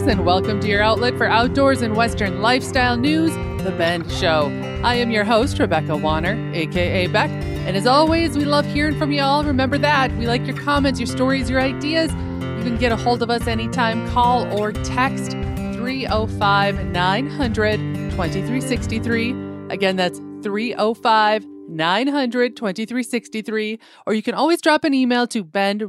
folks, and welcome to your outlet for outdoors and Western lifestyle news, The Bend Show. I am your host, Rebecca Warner, a.k.a. Beck, and as always, we love hearing from y'all. Remember that. We like your comments, your stories, your ideas. You can get a hold of us anytime. Call or text 305-900-2363. Again, that's 305-900-2363, or you can always drop an email to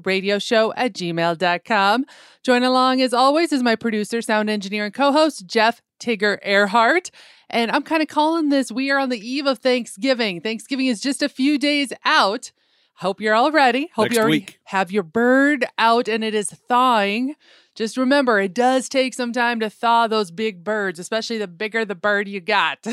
bendradioshow@gmail.com. Join along, as always, is my producer, sound engineer, and co-host, Jeff Tigger Earhart. And I'm kind of calling this, we are on the eve of Thanksgiving. Thanksgiving is just a few days out. Hope you're all ready. Hope Next you already week. have your bird out and it is thawing. Just remember, it does take some time to thaw those big birds, especially the bigger the bird you got.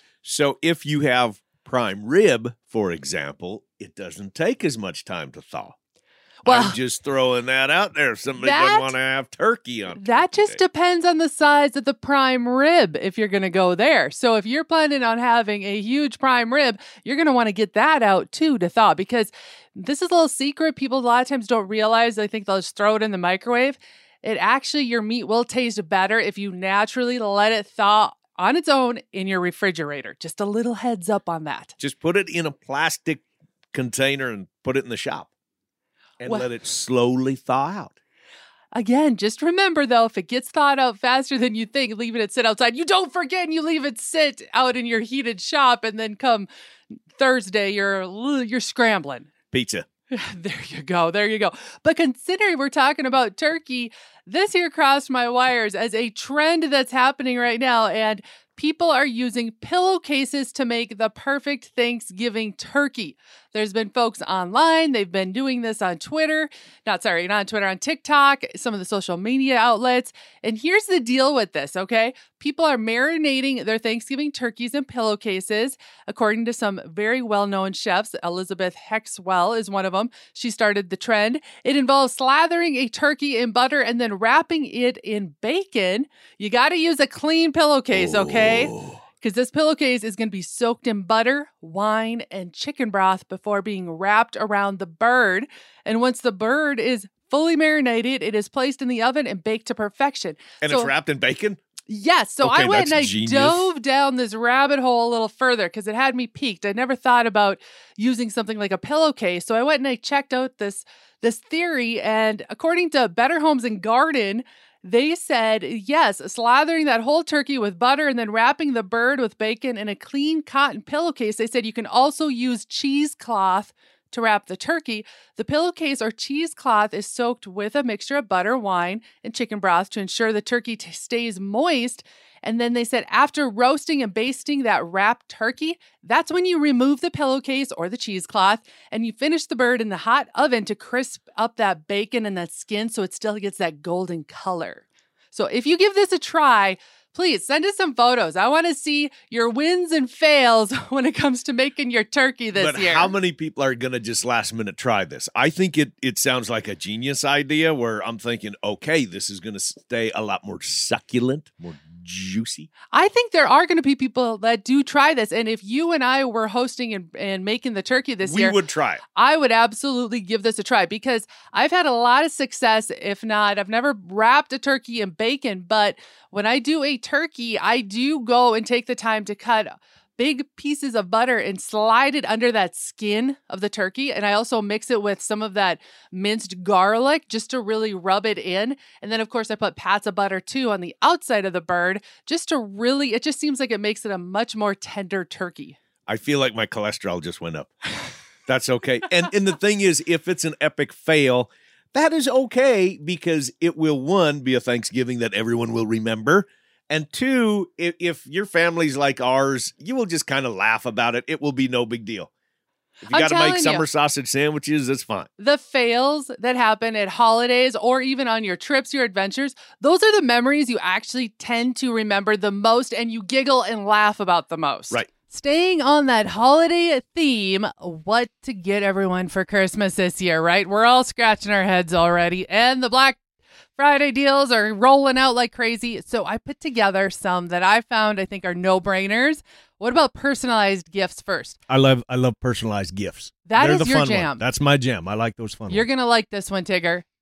So if you have prime rib, for example, it doesn't take as much time to thaw. Well, I'm just throwing that out there. If somebody doesn't want to have turkey on that Tuesday. just depends on the size of the prime rib if you're going to go there. So if you're planning on having a huge prime rib, you're going to want to get that out too to thaw, because this is a little secret people a lot of times don't realize. They think they'll just throw it in the microwave. It actually, your meat will taste better if you naturally let it thaw on its own in your refrigerator. Just a little heads up on that. Just put it in a plastic container and put it in the shop and let it slowly thaw out. Again, just remember, though, if it gets thawed out faster than you think, leaving it sit outside, you don't forget and you leave it sit out in your heated shop, and then come Thursday, you're scrambling. Pizza. There you go. There you go. But considering we're talking about turkey, this here crossed my wires as a trend that's happening right now, and people are using pillowcases to make the perfect Thanksgiving turkey. There's been folks online. They've been doing this on Twitter. Not on Twitter, on TikTok, some of the social media outlets. And here's the deal with this, okay? People are marinating their Thanksgiving turkeys in pillowcases. According to some very well-known chefs, Elizabeth Hexwell is one of them. She started the trend. It involves slathering a turkey in butter and then wrapping it in bacon. You got to use a clean pillowcase, okay? Because this pillowcase is going to be soaked in butter, wine, and chicken broth before being wrapped around the bird. And once the bird is fully marinated, it is placed in the oven and baked to perfection. And it's wrapped in bacon? Yes. So Okay, I went and I genius. dove down this rabbit hole a little further because it had me peaked. I never thought about using something like a pillowcase. So I went and I checked out this theory. And according to Better Homes and Garden, they said, yes, slathering that whole turkey with butter and then wrapping the bird with bacon in a clean cotton pillowcase. They said you can also use cheesecloth to wrap the turkey. The pillowcase or cheesecloth is soaked with a mixture of butter, wine, and chicken broth to ensure the turkey stays moist. And then they said after roasting and basting that wrapped turkey, that's when you remove the pillowcase or the cheesecloth and you finish the bird in the hot oven to crisp up that bacon and that skin so it still gets that golden color. So if you give this a try, please send us some photos. I want to see your wins and fails when it comes to making your turkey this year. But how many people are going to just last minute try this? I think it sounds like a genius idea where I'm thinking, okay, this is going to stay a lot more succulent, more juicy. I think there are going to be people that do try this. And if you and I were hosting and making the turkey this year, we would try it. I would absolutely give this a try because I've had a lot of success. If not, I've never wrapped a turkey in bacon, but when I do a turkey, I do go and take the time to cut big pieces of butter and slide it under that skin of the turkey. And I also mix it with some of that minced garlic just to really rub it in. And then, of course, I put pats of butter too on the outside of the bird just to really, it just seems like it makes it a much more tender turkey. I feel like my cholesterol just went up. That's okay. And the thing is, if it's an epic fail, that is okay because it will, one, be a Thanksgiving that everyone will remember. And two, if your family's like ours, you will just kind of laugh about it. It will be no big deal. If you got to make summer sausage sandwiches, that's fine. The fails that happen at holidays or even on your trips, your adventures, those are the memories you actually tend to remember the most and you giggle and laugh about the most. Right. Staying on that holiday theme, what to get everyone for Christmas this year, right? We're all scratching our heads already, and the Black Friday deals are rolling out like crazy. So I put together some that I found I think are no-brainers. What about personalized gifts first? I love personalized gifts. They're the your fun jam. One. That's my jam. I like those fun You're ones. going to like this one, Tigger.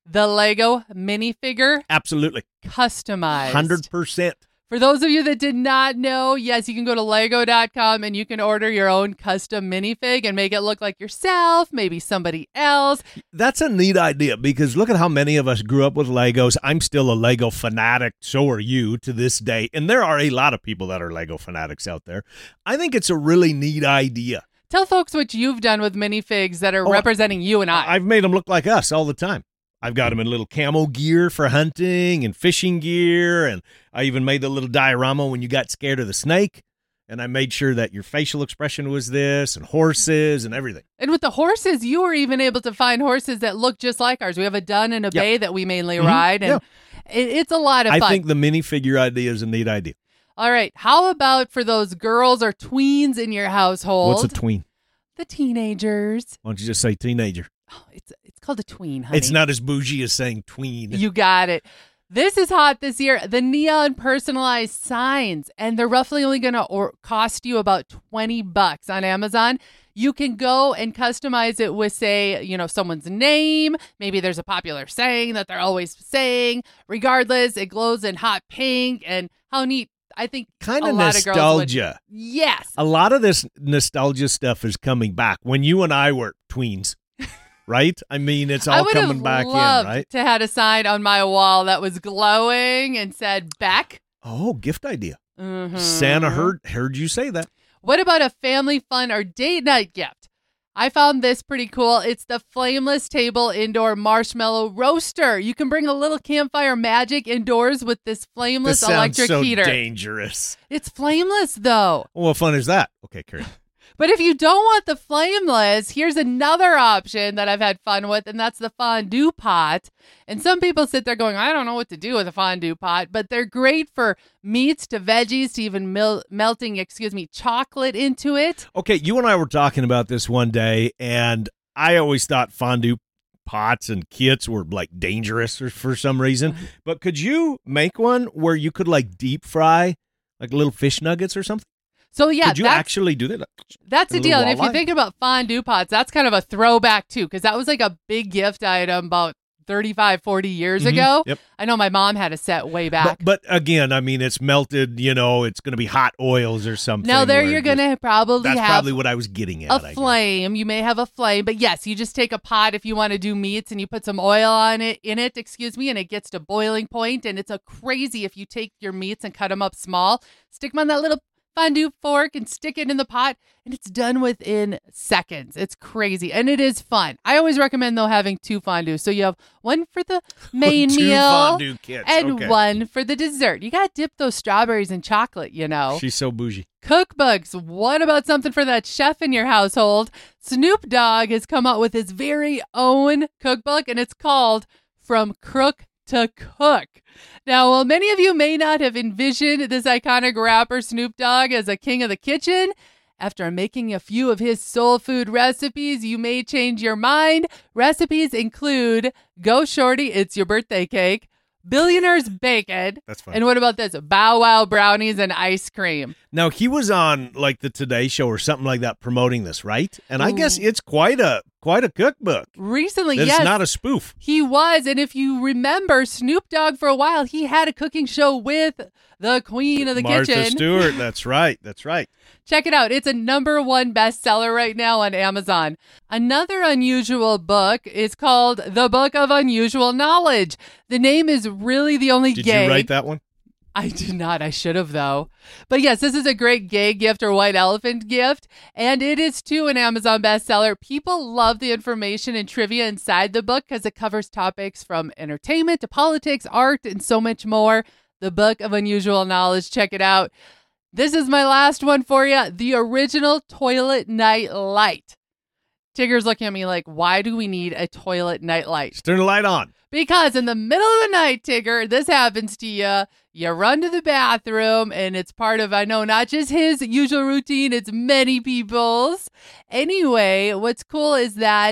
The Lego minifigure, Absolutely. customized. 100%. For those of you that did not know, yes, you can go to lego.com and you can order your own custom minifig and make it look like yourself, maybe somebody else. That's a neat idea because look at how many of us grew up with Legos. I'm still a Lego fanatic. So are you to this day. And there are a lot of people that are Lego fanatics out there. I think it's a really neat idea. Tell folks what you've done with minifigs that are representing you and I. I've made them look like us all the time. I've got them in little camo gear for hunting and fishing gear, and I even made the little diorama when you got scared of the snake, and I made sure that your facial expression was this, and horses and everything. And with the horses, you were even able to find horses that look just like ours. We have a dun and a bay that we mainly ride, and it's a lot of fun. I think the minifigure idea is a neat idea. All right, how about for those girls or tweens in your household? What's a tween? The teenagers. Why don't you just say teenager? Oh, it's called a tween, honey. It's not as bougie as saying tween. You got it. This is hot this year. The neon personalized signs, and they're roughly only going to cost you about $20 on Amazon. You can go and customize it with, say, someone's name. Maybe there's a popular saying that they're always saying. Regardless, it glows in hot pink, and how neat. I think kind of nostalgia. Yes. A lot of this nostalgia stuff is coming back. When you and I were tweens. Right? I mean, it's all coming back in, right? I would have loved to had a sign on my wall that was glowing and said, Beck. Oh, gift idea. Mm-hmm. Santa heard you say that. What about a family fun or date night gift? I found this pretty cool. It's the Flameless Table Indoor Marshmallow Roaster. You can bring a little campfire magic indoors with this flameless electric heater. This sounds so dangerous. It's flameless, though. What fun is that? Okay, Carrie. But if you don't want the flameless, here's another option that I've had fun with, and that's the fondue pot. And some people sit there going, I don't know what to do with a fondue pot, but they're great for meats to veggies to even melting chocolate into it. Okay, you and I were talking about this one day, and I always thought fondue pots and kits were like dangerous for some reason. But could you make one where you could like deep fry like little fish nuggets or something? So, yeah. Could you actually do that? That's the deal. And if you think about fondue pots, that's kind of a throwback, too, because that was like a big gift item about 35, 40 years ago. Yep. I know my mom had a set way back. But again, I mean, it's melted, it's going to be hot oils or something. Now, there you're going to probably have... That's probably what I was getting at, a flame. You may have a flame. But, yes, you just take a pot if you want to do meats and you put some oil in it, and it gets to boiling point. And it's a crazy if you take your meats and cut them up small, stick them on that little fondue fork and stick it in the pot, and it's done within seconds. It's crazy, and it is fun. I always recommend, though, having two fondues. So you have one for the main meal fondue kits. and one for the dessert. You got to dip those strawberries in chocolate, She's so bougie. Cookbooks. What about something for that chef in your household? Snoop Dogg has come out with his very own cookbook, and it's called From Crook to Cook. Now, while many of you may not have envisioned this iconic rapper Snoop Dogg as a king of the kitchen, after making a few of his soul food recipes, you may change your mind. Recipes include Go Shorty, It's Your Birthday Cake, Billionaire's Bacon. That's fine. And what about this? Bow Wow brownies and ice cream. Now, he was on like the Today Show or something like that promoting this, right? And I guess it's quite a cookbook. Recently, it's yes. It's not a spoof. He was. And if you remember, Snoop Dogg for a while, he had a cooking show with the queen of the kitchen. Martha Stewart. That's right. That's right. Check it out. It's a #1 bestseller right now on Amazon. Another unusual book is called The Book of Unusual Knowledge. The name is really the only Did gay. you write that one? I did not. I should have, though. But yes, this is a great gay gift or white elephant gift. And it is, too, an Amazon bestseller. People love the information and trivia inside the book because it covers topics from entertainment to politics, art, and so much more. The Book of Unusual Knowledge. Check it out. This is my last one for you. The original toilet night light. Tigger's looking at me like, why do we need a toilet night light? Just turn the light on. Because in the middle of the night, Tigger, this happens to you. You run to the bathroom, and it's part of, I know, not just his usual routine, it's many people's. Anyway, what's cool is that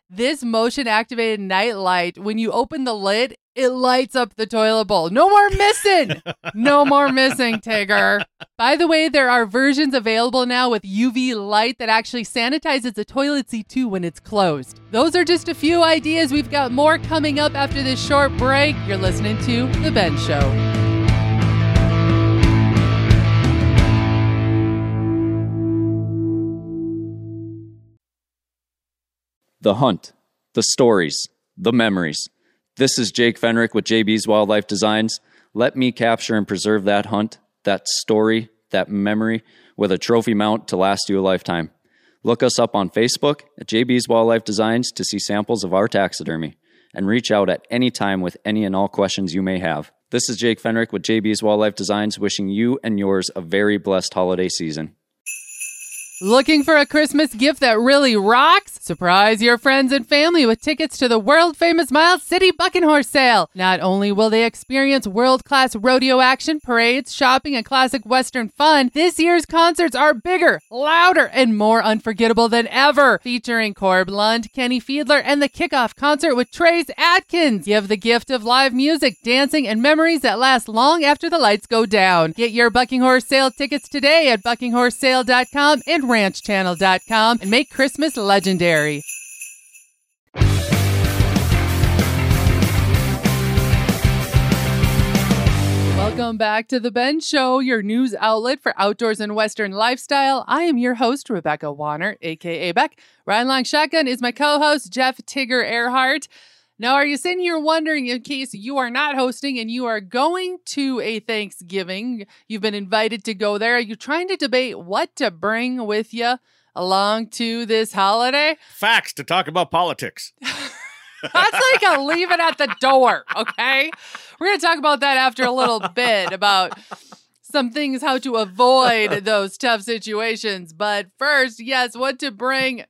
This motion activated night light, when you open the lid, it lights up the toilet bowl. No more missing. No more missing, Tigger. By the way, there are versions available now with UV light that actually sanitizes the toilet seat too when it's closed. Those are just a few ideas. We've got more coming up after this short break. You're listening to The Ben Show. The hunt, the stories, the memories. This is Jake Fenrick with JB's Wildlife Designs. Let me capture and preserve that hunt, that story, that memory with a trophy mount to last you a lifetime. Look us up on Facebook at JB's Wildlife Designs to see samples of our taxidermy, and reach out at any time with any and all questions you may have. This is Jake Fenrick with JB's Wildlife Designs, wishing you and yours a very blessed holiday season. Looking for a Christmas gift that really rocks? Surprise your friends and family with tickets to the world-famous Miles City Bucking Horse Sale. Not only will they experience world-class rodeo action, parades, shopping, and classic Western fun, this year's concerts are bigger, louder, and more unforgettable than ever. Featuring Corb Lund, Kenny Fiedler, and the kickoff concert with Trace Atkins. Give the gift of live music, dancing, and memories that last long after the lights go down. Get your Bucking Horse Sale tickets today at buckinghorsesale.com and ranchchannel.com and make Christmas legendary. Welcome back to The Ben Show, your news outlet for outdoors and Western lifestyle. I am your host, Rebecca Warner, a.k.a. Beck. Riding Long Shotgun is my co-host, Jeff Tigger Earhart. Now, are you sitting here wondering, in case you are not hosting and you are going to a Thanksgiving, you've been invited to go there, are you trying to debate what to bring with you along to this holiday? Facts to talk about politics. That's like a leave it at the door, okay? We're going to talk about that after a little bit, about some things, how to avoid those tough situations. But first, yes, what to bring.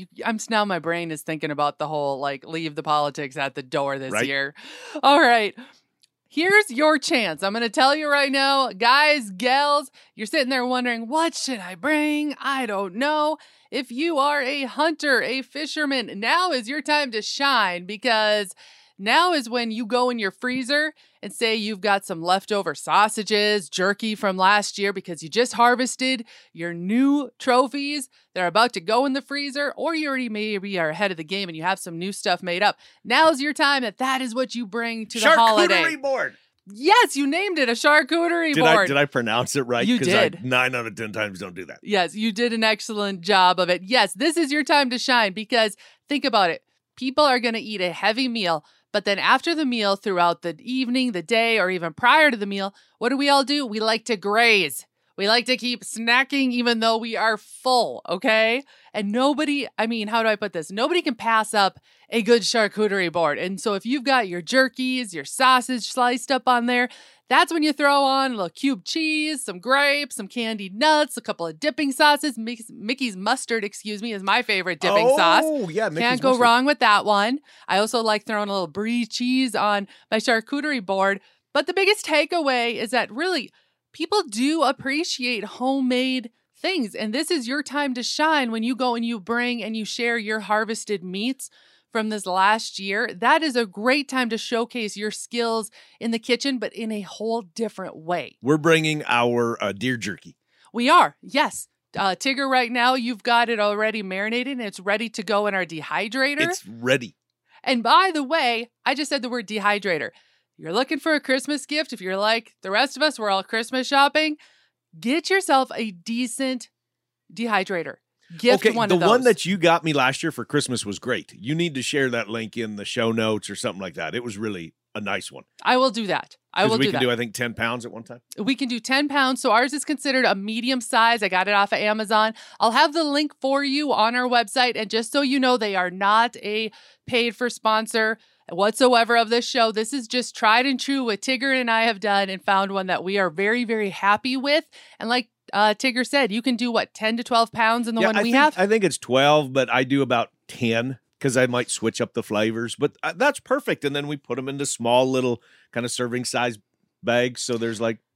Now my brain is thinking about the whole, leave the politics at the door this year. All right. Here's your chance. I'm going to tell you right now, guys, gals, you're sitting there wondering, what should I bring? I don't know. If you are a hunter, a fisherman, now is your time to shine, because now is when you go in your freezer and say you've got some leftover sausages, jerky from last year because you just harvested your new trophies. They're about to go in the freezer, or you already maybe are ahead of the game and you have some new stuff made up. Now's your time that is what you bring to the holiday. Charcuterie board. Yes, you named it, a charcuterie board. Did I pronounce it right? You did. Because 9 out of 10 times don't do that. Yes, you did an excellent job of it. Yes, this is your time to shine, because think about it. People are going to eat a heavy meal, but then after the meal, throughout the evening, the day, or even prior to the meal, what do? We like to graze. We like to keep snacking even though we are full, okay? And how do I put this? Nobody can pass up a good charcuterie board. And so if you've got your jerkies, your sausage sliced up on there, that's when you throw on a little cubed cheese, some grapes, some candied nuts, a couple of dipping sauces. Mickey's mustard, is my favorite dipping sauce. Oh, yeah, Mickey's Can't go mustard. wrong with that one. I also like throwing a little brie cheese on my charcuterie board. But the biggest takeaway is that really, people do appreciate homemade things. And this is your time to shine when you go and you bring and you share your harvested meats from this last year. That is a great time to showcase your skills in the kitchen, but in a whole different way. We're bringing our deer jerky. We are, yes. Tigger, right now, you've got it already marinated and it's ready to go in our dehydrator. It's ready. And by the way, I just said the word dehydrator. You're looking for a Christmas gift. If you're like the rest of us, we're all Christmas shopping. Get yourself a decent dehydrator. Gift one of those. The one that you got me last year for Christmas was great. You need to share that link in the show notes or something like that. It was really a nice one. I will do that. We can do, I think, 10 pounds at one time. We can do 10 pounds. So ours is considered a medium size. I got it off of Amazon. I'll have the link for you on our website. And just so you know, they are not a paid for sponsor whatsoever of this show. This is just tried and true what Tigger and I have done and found one that we are very, very happy with. And like Tigger said, you can do 10 to 12 pounds in the one we have? I think it's 12, but I do about 10 because I might switch up the flavors. But that's perfect. And then we put them into small little kind of serving size bags. So there's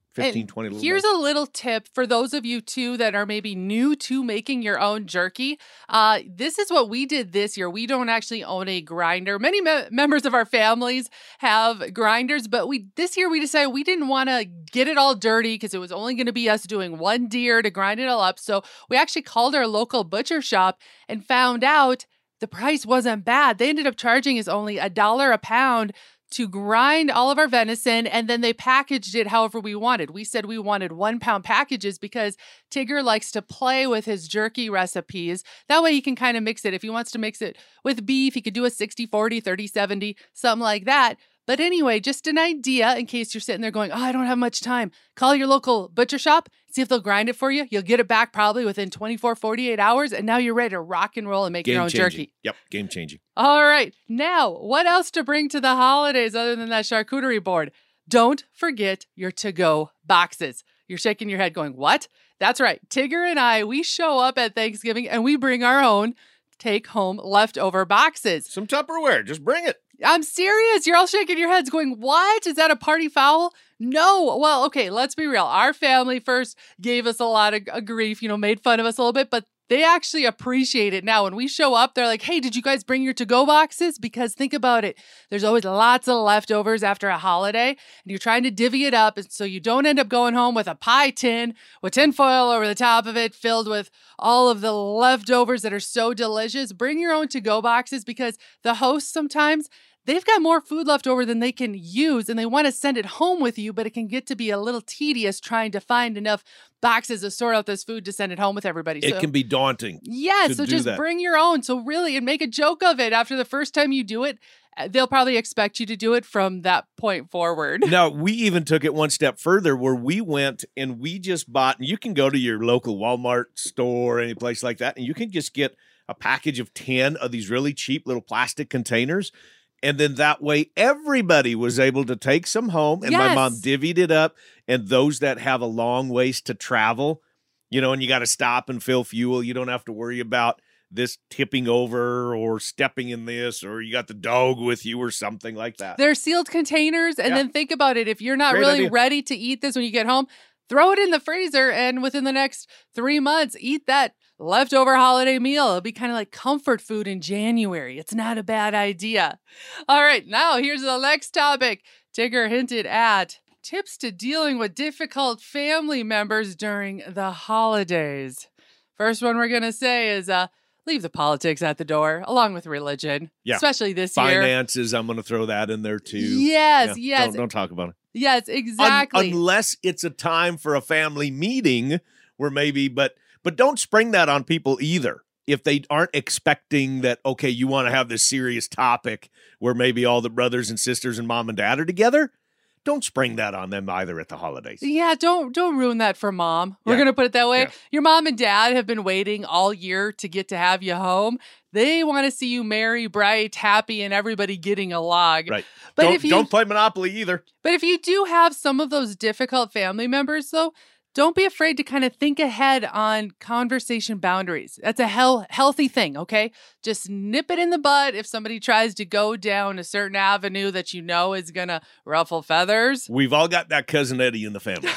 15, And 20 little here's bites. a little tip for those of you too that are maybe new to making your own jerky. This is what we did this year. We don't actually own a grinder. Many members of our families have grinders, but this year we decided we didn't want to get it all dirty because it was only going to be us doing one deer to grind it all up. So we actually called our local butcher shop and found out the price wasn't bad. They ended up charging us only $1 a pound to grind all of our venison, and then they packaged it however we wanted. We said we wanted 1 pound packages because Tigger likes to play with his jerky recipes. That way he can kind of mix it. If he wants to mix it with beef, he could do a 60-40, 30-70, something like that. But anyway, just an idea in case you're sitting there going, I don't have much time. Call your local butcher shop, see if they'll grind it for you. You'll get it back probably within 24, 48 hours, and now you're ready to rock and roll and make your own jerky. Yep, game changing. All right. Now, what else to bring to the holidays other than that charcuterie board? Don't forget your to-go boxes. You're shaking your head going, what? That's right. Tigger and we show up at Thanksgiving and we bring our own take-home leftover boxes. Some Tupperware. Just bring it. I'm serious. You're all shaking your heads going, what? Is that a party foul? No. Well, okay, let's be real. Our family first gave us a lot of grief, made fun of us a little bit, but they actually appreciate it now. When we show up, they're like, hey, did you guys bring your to-go boxes? Because think about it. There's always lots of leftovers after a holiday, and you're trying to divvy it up so you don't end up going home with a pie tin with tinfoil over the top of it filled with all of the leftovers that are so delicious. Bring your own to-go boxes because the hosts sometimes, they've got more food left over than they can use, and they want to send it home with you, but it can get to be a little tedious trying to find enough boxes to sort out this food to send it home with everybody. It can be daunting. Yeah, so just bring your own. So really, and make a joke of it. After the first time you do it, they'll probably expect you to do it from that point forward. Now, we even took it one step further where we went and we just bought, and you can go to your local Walmart store or any place like that, and you can just get a package of 10 of these really cheap little plastic containers. And then that way, everybody was able to take some home. And my mom divvied it up. And those that have a long ways to travel, and you got to stop and fill fuel, you don't have to worry about this tipping over or stepping in this, or you got the dog with you or something like that. They're sealed containers. And then think about it. If you're not Great really idea. ready to eat this when you get home, throw it in the freezer. And within the next 3 months, eat that leftover holiday meal. It'll be kind of like comfort food in January. It's not a bad idea. All right, now here's the next topic. Tigger hinted at tips to dealing with difficult family members during the holidays. First one we're going to say is leave the politics at the door, along with religion, especially this year. Finances, I'm going to throw that in there too. Yes. Don't talk about it. Yes, exactly. Unless it's a time for a family meeting where maybe, but don't spring that on people either. If they aren't expecting that, okay, you want to have this serious topic where maybe all the brothers and sisters and mom and dad are together, don't spring that on them either at the holidays. Yeah, don't ruin that for mom. We're going to put it that way. Yeah. Your mom and dad have been waiting all year to get to have you home. They want to see you merry, bright, happy, and everybody getting along. Right. But don't play Monopoly either. But if you do have some of those difficult family members, though, don't be afraid to kind of think ahead on conversation boundaries. That's a healthy thing, okay? Just nip it in the bud if somebody tries to go down a certain avenue that you know is going to ruffle feathers. We've all got that cousin Eddie in the family.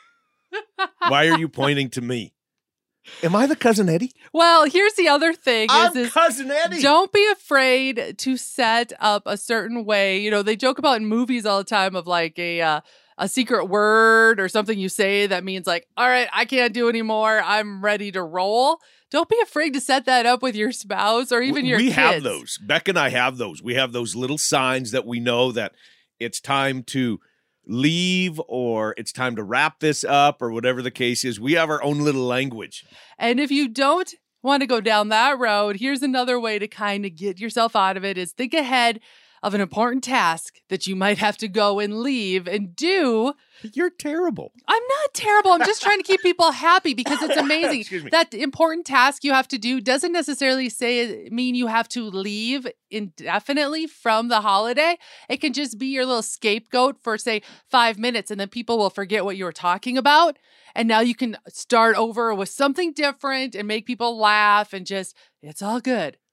Why are you pointing to me? Am I the cousin Eddie? Well, here's the other thing. I'm cousin Eddie. Don't be afraid to set up a certain way. You know, they joke about in movies all the time of like a secret word or something you say that means like, all right, I can't do anymore. I'm ready to roll. Don't be afraid to set that up with your spouse or even your kids. We have those. Beck and I have those. We have those little signs that we know that it's time to leave or it's time to wrap this up or whatever the case is. We have our own little language. And if you don't want to go down that road, here's another way to kind of get yourself out of it is think ahead of an important task that you might have to go and leave and do. You're terrible. I'm not terrible. I'm just trying to keep people happy because it's amazing. Excuse me. That important task you have to do doesn't necessarily mean you have to leave indefinitely from the holiday. It can just be your little scapegoat for, say, 5 minutes, and then people will forget what you were talking about. And now you can start over with something different and make people laugh and just, it's all good.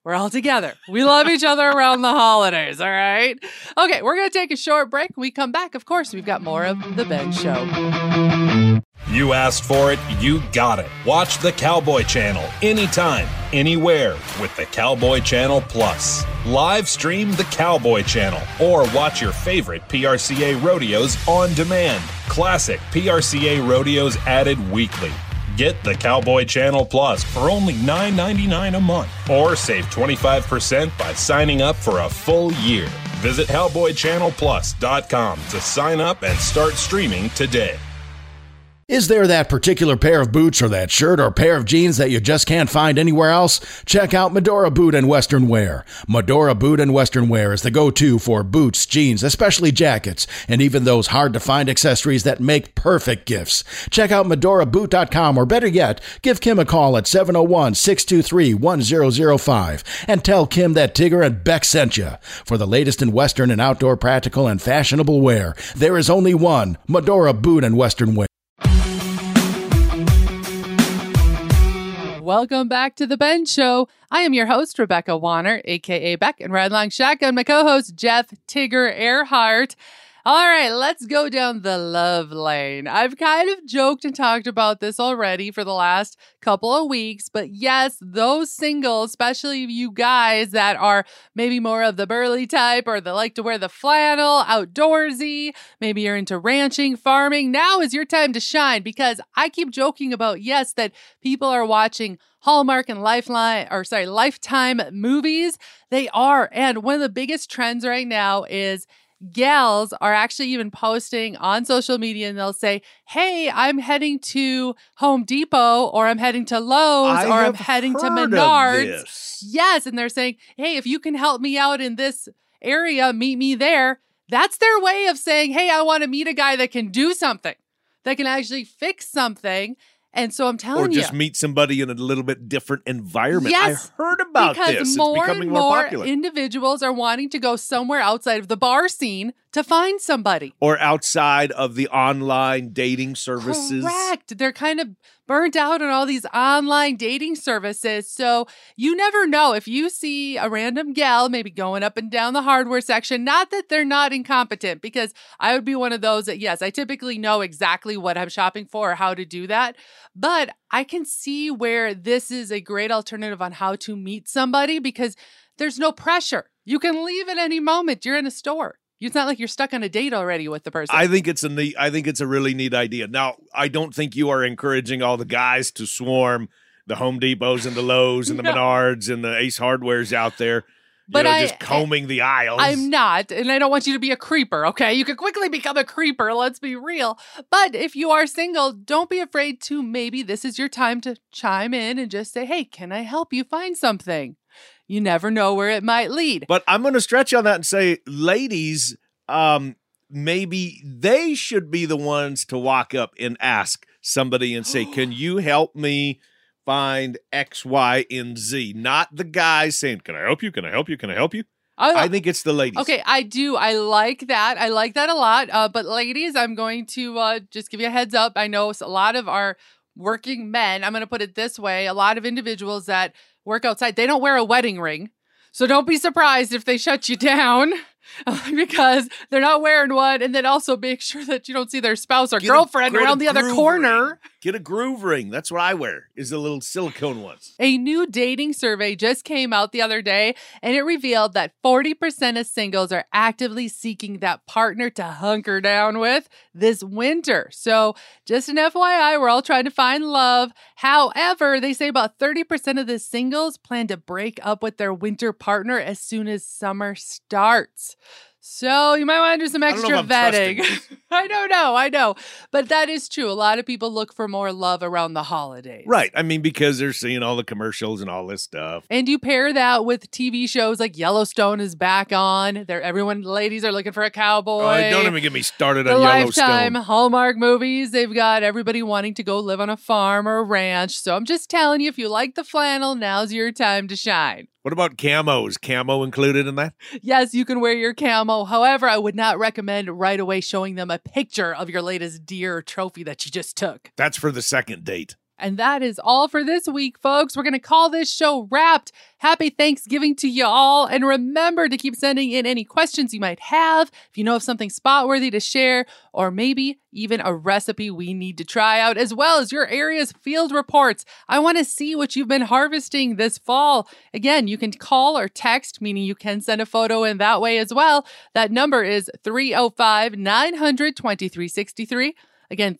We're all together. We love each other around the holidays, all right? Okay, we're going to take a short break. When we come back, of course, we've got more of The Ben Show. You asked for it, you got it. Watch the Cowboy Channel anytime, anywhere with the Cowboy Channel Plus. Live stream the Cowboy Channel or watch your favorite PRCA rodeos on demand. Classic PRCA rodeos added weekly. Get the Cowboy Channel Plus for only $9.99 a month or save 25% by signing up for a full year. Visit cowboychannelplus.com to sign up and start streaming today. Is there that particular pair of boots or that shirt or pair of jeans that you just can't find anywhere else? Check out Medora Boot and Western Wear. Medora Boot and Western Wear is the go-to for boots, jeans, especially jackets, and even those hard-to-find accessories that make perfect gifts. Check out MedoraBoot.com, or better yet, give Kim a call at 701-623-1005 and tell Kim that Tigger and Beck sent you. For the latest in Western and outdoor practical and fashionable wear, there is only one, Medora Boot and Western Wear. Welcome back to The Ben Show. I am your host, Rebecca Warner, a.k.a. Beck, and Red Long Shotgun, my co-host, Jeff Tigger Earhart. All right, let's go down the love lane. I've kind of joked and talked about this already for the last couple of weeks, but yes, those singles, especially you guys that are maybe more of the burly type or that like to wear the flannel, outdoorsy, maybe you're into ranching, farming, now is your time to shine, because I keep joking about, yes, that people are watching Hallmark and Lifetime movies. They are. And one of the biggest trends right now is gals are actually even posting on social media, and they'll say, hey, I'm heading to Home Depot, or I'm heading to Lowe's, or I'm heading to Menards. Yes. And they're saying, hey, if you can help me out in this area, meet me there. That's their way of saying, hey, I want to meet a guy that can do something, that can actually fix something. And so I'm telling you. Or just meet somebody in a little bit different environment. Yes, I heard about because this. More it's becoming and more more popular. Individuals are wanting to go somewhere outside of the bar scene to find somebody. Or outside of the online dating services. Correct. They're kind of burnt out on all these online dating services. So you never know if you see a random gal maybe going up and down the hardware section. Not that they're not incompetent, because I would be one of those that, yes, I typically know exactly what I'm shopping for or how to do that. But I can see where this is a great alternative on how to meet somebody, because there's no pressure. You can leave at any moment. You're in a store. It's not like you're stuck on a date already with the person. I think it's a really neat idea. Now, I don't think you are encouraging all the guys to swarm the Home Depots and the Lowe's and the Menards and the Ace Hardwares out there. But just combing the aisles. I'm not, and I don't want you to be a creeper, okay? You could quickly become a creeper, let's be real. But if you are single, don't be afraid to, maybe this is your time to chime in and just say, hey, can I help you find something? You never know where it might lead. But I'm going to stretch on that and say, ladies, maybe they should be the ones to walk up and ask somebody and say, can you help me find X, Y, and Z? Not the guys saying, can I help you? Can I help you? Can I help you? I think it's the ladies. Okay, I do. I like that. I like that a lot. But ladies, I'm going to just give you a heads up. I know a lot of our working men, I'm going to put it this way, a lot of individuals that work outside, they don't wear a wedding ring. So don't be surprised if they shut you down because they're not wearing one. And then also make sure that you don't see their spouse or girlfriend around the other corner. Get a groove ring. That's what I wear, is the little silicone ones. A new dating survey just came out the other day, and it revealed that 40% of singles are actively seeking that partner to hunker down with this winter. So just an FYI, we're all trying to find love. However, they say about 30% of the singles plan to break up with their winter partner as soon as summer starts. So you might want to do some extra vetting. I know. But that is true. A lot of people look for more love around the holidays. Right. I mean, because they're seeing all the commercials and all this stuff. And you pair that with TV shows like Yellowstone is back on. Ladies are looking for a cowboy. Don't even get me started the on Lifetime, Yellowstone. Hallmark movies, they've got everybody wanting to go live on a farm or a ranch. So I'm just telling you, if you like the flannel, now's your time to shine. What about camos? Camo included in that? Yes, you can wear your camo. However, I would not recommend right away showing them a picture of your latest deer or trophy that you just took. That's for the second date. And that is all for this week, folks. We're going to call this show wrapped. Happy Thanksgiving to you all. And remember to keep sending in any questions you might have. If you know of something spot-worthy to share, or maybe even a recipe we need to try out, as well as your area's field reports. I want to see what you've been harvesting this fall. Again, you can call or text, meaning you can send a photo in that way as well. That number is 305-900-2363. Again,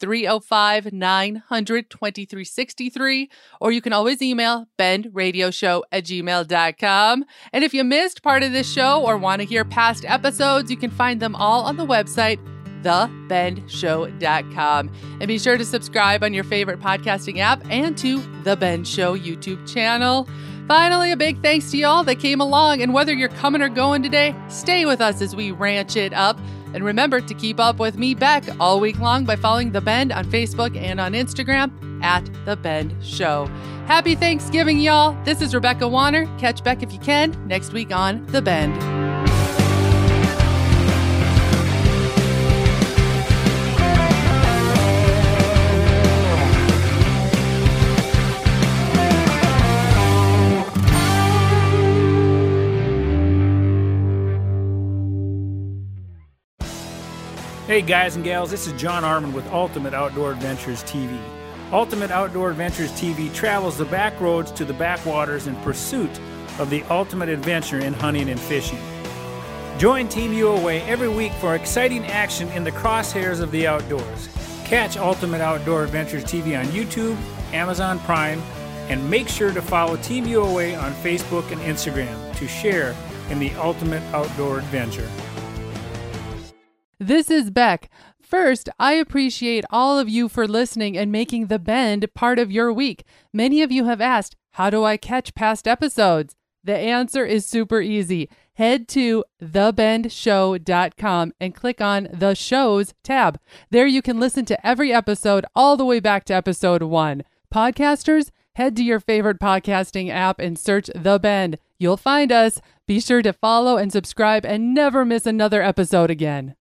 305-900-2363, or you can always email bendradioshow@gmail.com. And if you missed part of this show or want to hear past episodes, you can find them all on the website, thebendshow.com. And be sure to subscribe on your favorite podcasting app and to The Ben Show YouTube channel. Finally, a big thanks to y'all that came along, and whether you're coming or going today, stay with us as we ranch it up. And remember to keep up with me, Beck, all week long by following The Bend on Facebook and on Instagram @The Bend Show. Happy Thanksgiving, y'all. This is Rebecca Warner. Catch Beck if you can next week on The Bend. Hey guys and gals, this is John Arman with Ultimate Outdoor Adventures TV. Ultimate Outdoor Adventures TV travels the back roads to the backwaters in pursuit of the ultimate adventure in hunting and fishing. Join Team UOA every week for exciting action in the crosshairs of the outdoors. Catch Ultimate Outdoor Adventures TV on YouTube, Amazon Prime, and make sure to follow Team UOA on Facebook and Instagram to share in the ultimate outdoor adventure. This is Beck. First, I appreciate all of you for listening and making The Bend part of your week. Many of you have asked, how do I catch past episodes? The answer is super easy. Head to thebendshow.com and click on the Shows tab. There you can listen to every episode all the way back to episode 1. Podcasters, head to your favorite podcasting app and search The Bend. You'll find us. Be sure to follow and subscribe and never miss another episode again.